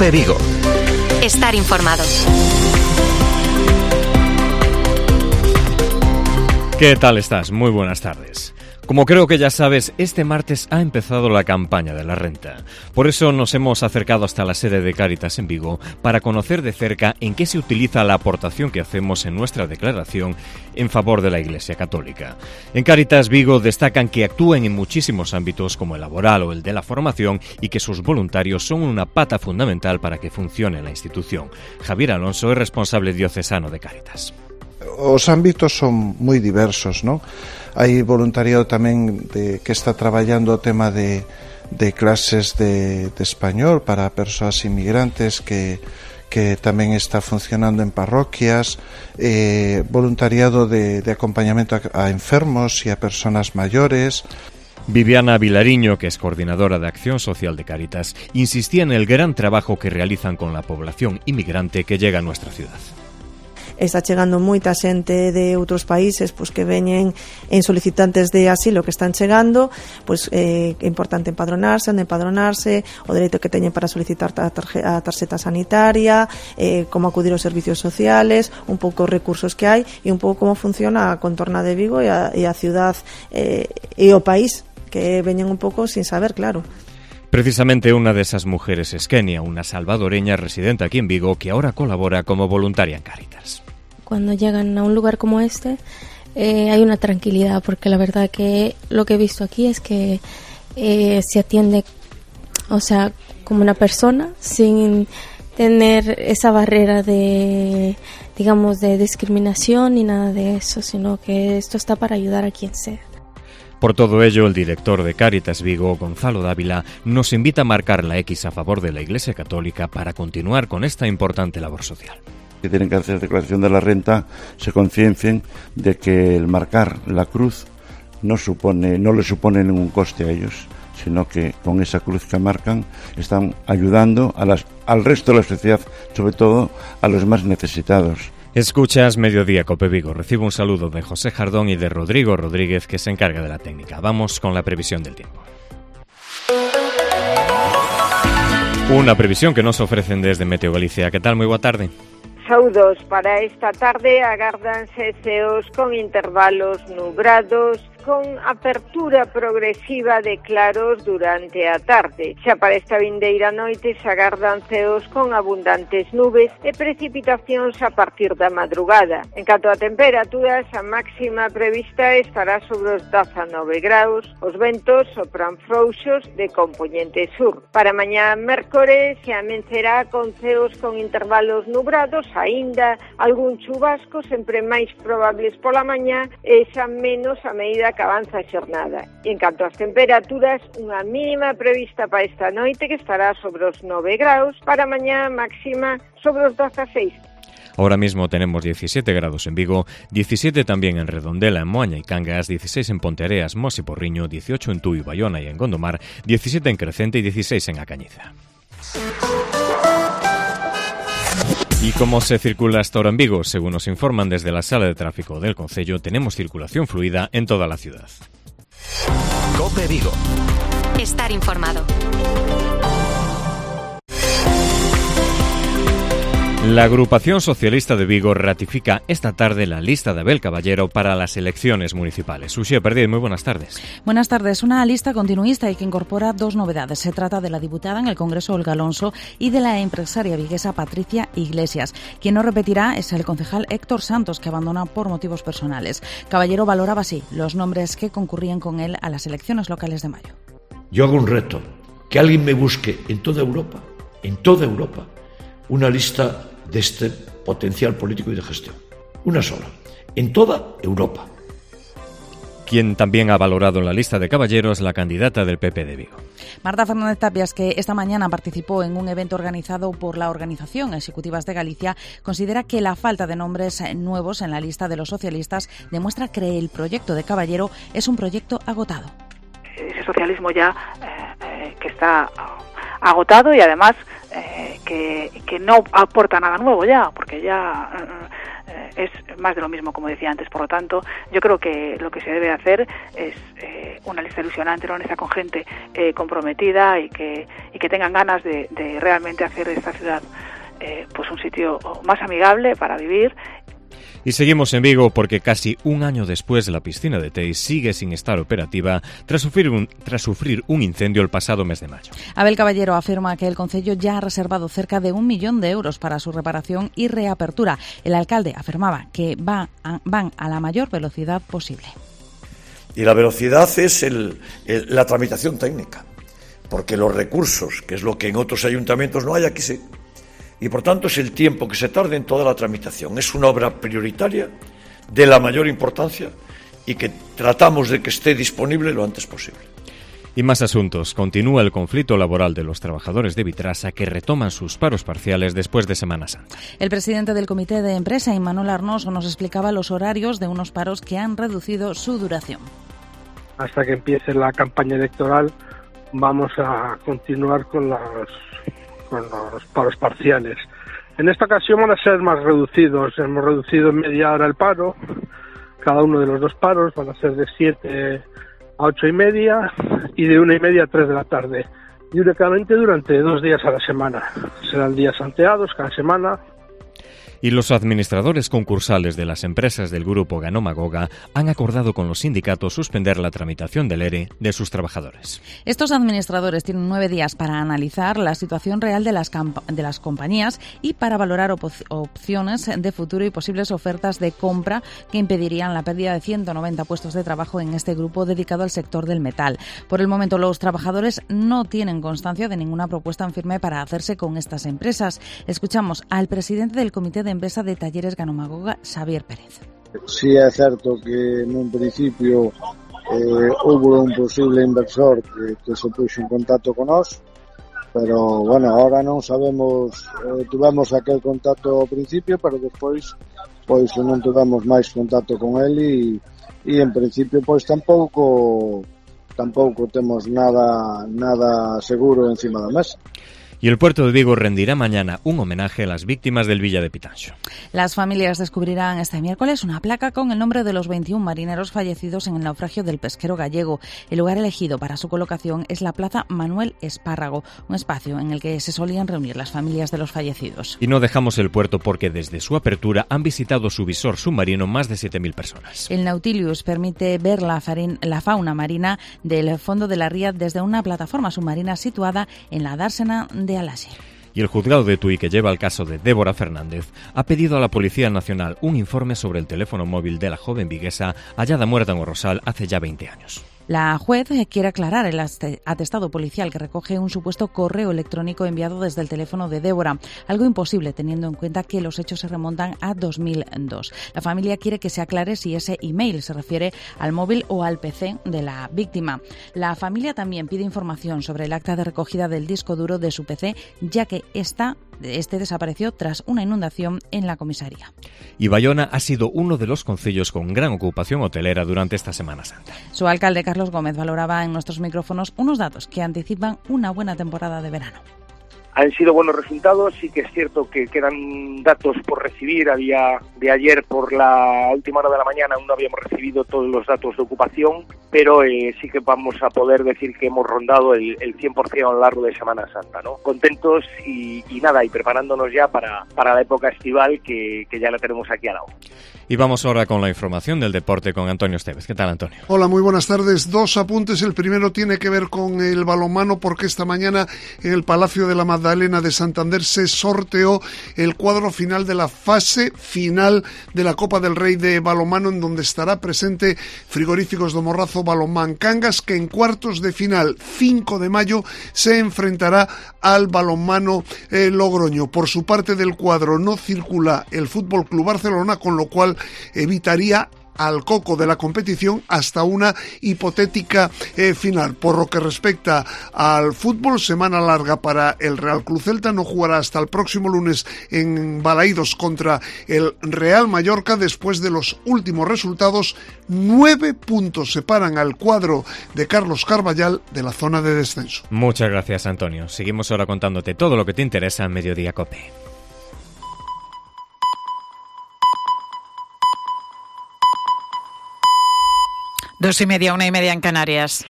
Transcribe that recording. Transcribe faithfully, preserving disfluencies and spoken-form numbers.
COPE Vigo. Estar informado. ¿Qué tal estás? Muy buenas tardes. Como creo que ya sabes, este martes ha empezado la campaña de la renta. Por eso nos hemos acercado hasta la sede de Cáritas en Vigo para conocer de cerca en qué se utiliza la aportación que hacemos en nuestra declaración en favor de la Iglesia Católica. En Cáritas Vigo destacan que actúan en muchísimos ámbitos como el laboral o el de la formación y que sus voluntarios son una pata fundamental para que funcione la institución. Javier Alonso es responsable diocesano de Cáritas. Os ámbitos son moi diversos, ¿no? Hai voluntariado tamén de, que está traballando o tema de, de clases de, de español para persoas inmigrantes que, que tamén está funcionando en parroquias, eh, voluntariado de, de acompañamento a, a enfermos e a persoas maiores. Viviana Vilariño, que es coordinadora de Acción Social de Cáritas, insistía en el gran trabajo que realizan con la población inmigrante que llega a nuestra ciudad. Está chegando moita xente de outros países pois que veñen en solicitantes de asilo que están chegando, pois eh, é importante empadronarse, onde empadronarse, o dereito que teñen para solicitar a, tarje, a tarxeta sanitaria, eh, como acudir aos servicios sociales, un pouco os recursos que hai e un pouco como funciona a contorna de Vigo e a, e a ciudad eh, e o país, que veñen un pouco sin saber, claro. Precisamente una de esas mujeres es Kenia, una salvadoreña residente aquí en Vigo que ahora colabora como voluntaria en Cáritas. Cuando llegan a un lugar como este eh, hay una tranquilidad, porque la verdad que lo que he visto aquí es que eh, se atiende, o sea, como una persona sin tener esa barrera de, digamos, de discriminación ni nada de eso, sino que esto está para ayudar a quien sea. Por todo ello, el director de Cáritas Vigo, Gonzalo Dávila, nos invita a marcar la X a favor de la Iglesia Católica para continuar con esta importante labor social. Que tienen que hacer declaración de la renta, se conciencien de que el marcar la cruz no supone, no le supone ningún coste a ellos, sino que con esa cruz que marcan están ayudando a las, al resto de la sociedad, sobre todo a los más necesitados. Escuchas Mediodía Cope Vigo. Recibo un saludo de José Jardón y de Rodrigo Rodríguez, que se encarga de la técnica. Vamos con la previsión del tiempo. Una previsión que nos ofrecen desde Meteo Galicia. ¿Qué tal? Muy boa tarde. Saúdos. Para esta tarde agárdanse ceos con intervalos nubrados, con apertura progresiva de claros durante a tarde. Xa para esta vindeira noite se agardan ceos con abundantes nubes e precipitacións a partir da madrugada. En canto a temperaturas, a máxima prevista estará sobre os dezanove graus, os ventos sopran frouxos de compoñente sur. Para mañá mércores se amencerá con ceos con intervalos nubrados, aínda algún chubasco, sempre máis probables pola mañá e xa menos a medida que avanza a xornada. E en canto ás temperaturas, unha mínima prevista para esta noite que estará sobre os nove graus, para mañá máxima sobre os dezaseis. Ahora mismo tenemos diecisiete grados en Vigo, diecisiete también en Redondela, en Moaña y Cangas, dieciséis en Ponteareas, Mos y Porriño, dieciocho en Tui, Bayona y en Gondomar, diecisiete en Crecente y dieciséis en A Cañiza. ¿Y cómo se circula hasta ahora en Vigo? Según nos informan desde la sala de tráfico del concello, tenemos circulación fluida en toda la ciudad. COPE Vigo. Estar informado. La Agrupación Socialista de Vigo ratifica esta tarde la lista de Abel Caballero para las elecciones municipales. Uxía Perdíez, muy buenas tardes. Buenas tardes. Una lista continuista y que incorpora dos novedades. Se trata de la diputada en el Congreso Olga Alonso y de la empresaria viguesa Patricia Iglesias. Quien no repetirá es el concejal Héctor Santos, que abandona por motivos personales. Caballero valoraba así los nombres que concurrían con él a las elecciones locales de mayo. Yo hago un reto, que alguien me busque en toda Europa, en toda Europa, una lista de este potencial político y de gestión. Una sola, en toda Europa. Quien también ha valorado en la lista de caballeros la candidata del P P de Vigo. Marta Fernández Tapias, que esta mañana participó en un evento organizado por la Organización Ejecutivas de Galicia, considera que la falta de nombres nuevos en la lista de los socialistas demuestra que el proyecto de Caballero es un proyecto agotado. Ese socialismo ya eh, eh, que está agotado y además eh, que, que no aporta nada nuevo ya, porque ya eh, es más de lo mismo, como decía antes. Por lo tanto, yo creo que lo que se debe hacer es eh, una lista ilusionante, una lista con gente eh, comprometida y que, y que tengan ganas de, de realmente hacer de esta ciudad eh, pues un sitio más amigable para vivir. Y seguimos en Vigo porque casi un año después la piscina de Teis sigue sin estar operativa tras sufrir un, tras sufrir un incendio el pasado mes de mayo. Abel Caballero afirma que el concello ya ha reservado cerca de un millón de euros para su reparación y reapertura. El alcalde afirmaba que va a, van a la mayor velocidad posible. Y la velocidad es el, el, la tramitación técnica, porque los recursos, que es lo que en otros ayuntamientos no hay, aquí sí. Y por tanto es el tiempo que se tarde en toda la tramitación. Es una obra prioritaria de la mayor importancia y que tratamos de que esté disponible lo antes posible. Y más asuntos. Continúa el conflicto laboral de los trabajadores de Vitrasa que retoman sus paros parciales después de Semana Santa. El presidente del Comité de Empresa, Imanol Arnoso, nos explicaba los horarios de unos paros que han reducido su duración. Hasta que empiece la campaña electoral vamos a continuar con las... con los paros parciales. En esta ocasión van a ser más reducidos. Hemos reducido en media hora el paro. Cada uno de los dos paros van a ser de siete a ocho y media y de una y media a tres de la tarde. Y únicamente durante dos días a la semana. Serán días santeados cada semana. Y los administradores concursales de las empresas del grupo Ganoma-Goga han acordado con los sindicatos suspender la tramitación del E R E de sus trabajadores. Estos administradores tienen nueve días para analizar la situación real de las, de las compañías y para valorar op opciones de futuro y posibles ofertas de compra que impedirían la pérdida de ciento noventa puestos de trabajo en este grupo dedicado al sector del metal. Por el momento, los trabajadores no tienen constancia de ninguna propuesta en firme para hacerse con estas empresas. Escuchamos al presidente del Comité de Empresa de Talleres Ganoma-Goga, Xavier Pérez. Sí é certo que nun principio eh, hubo un posible inversor que, que se puxo en contacto con nós, pero bueno, ahora non sabemos, eh, tuvemos aquel contacto ao principio, pero despois pois non tuvemos máis contacto con ele e, e en principio pois tampouco tampouco temos nada nada seguro encima da mesa. Y el puerto de Vigo rendirá mañana un homenaje a las víctimas del Villa de Pitanxo. Las familias descubrirán este miércoles una placa con el nombre de los veintiún marineros fallecidos en el naufragio del pesquero gallego. El lugar elegido para su colocación es la Plaza Manuel Espárrago, un espacio en el que se solían reunir las familias de los fallecidos. Y no dejamos el puerto porque desde su apertura han visitado su visor submarino más de siete mil personas. El Nautilus permite ver la, la fauna marina del fondo de la ría desde una plataforma submarina situada en la dársena de Alasia. Y el juzgado de Tui, que lleva el caso de Débora Fernández, ha pedido a la Policía Nacional un informe sobre el teléfono móvil de la joven viguesa hallada muerta en O Rosal hace ya veinte años. La juez quiere aclarar el atestado policial que recoge un supuesto correo electrónico enviado desde el teléfono de Débora, algo imposible teniendo en cuenta que los hechos se remontan a dos mil dos. La familia quiere que se aclare si ese email se refiere al móvil o al P C de la víctima. La familia también pide información sobre el acta de recogida del disco duro de su P C, ya que esta Este desapareció tras una inundación en la comisaría. Y Bayona ha sido uno de los concellos con gran ocupación hotelera durante esta Semana Santa. Su alcalde, Carlos Gómez, valoraba en nuestros micrófonos unos datos que anticipan una buena temporada de verano. Han sido buenos resultados, sí que es cierto que quedan datos por recibir. Había de ayer por la última hora de la mañana aún no habíamos recibido todos los datos de ocupación, pero eh, sí que vamos a poder decir que hemos rondado el, el cien por ciento a lo largo de Semana Santa, ¿no? Contentos y, y nada, y preparándonos ya para, para la época estival que, que ya la tenemos aquí al lado. Y vamos ahora con la información del deporte con Antonio Esteves. ¿Qué tal, Antonio? Hola, muy buenas tardes. Dos apuntes. El primero tiene que ver con el balonmano, porque esta mañana en el Palacio de la Magdalena de Santander se sorteó el cuadro final de la fase final de la Copa del Rey de balonmano, en donde estará presente Frigoríficos do Morrazo Balonmán Cangas, que en cuartos de final, cinco de mayo, se enfrentará al balonmano eh, Logroño. Por su parte del cuadro no circula el Fútbol Club Barcelona, con lo cual evitaría al coco de la competición hasta una hipotética eh, final. Por lo que respecta al fútbol, semana larga para el Real Club Celta. No jugará hasta el próximo lunes en Balaídos contra el Real Mallorca. Después de los últimos resultados, nueve puntos separan al cuadro de Carlos Carballal de la zona de descenso. Muchas gracias, Antonio. Seguimos ahora contándote todo lo que te interesa en Mediodía Cope. Dos y media, una y media en Canarias.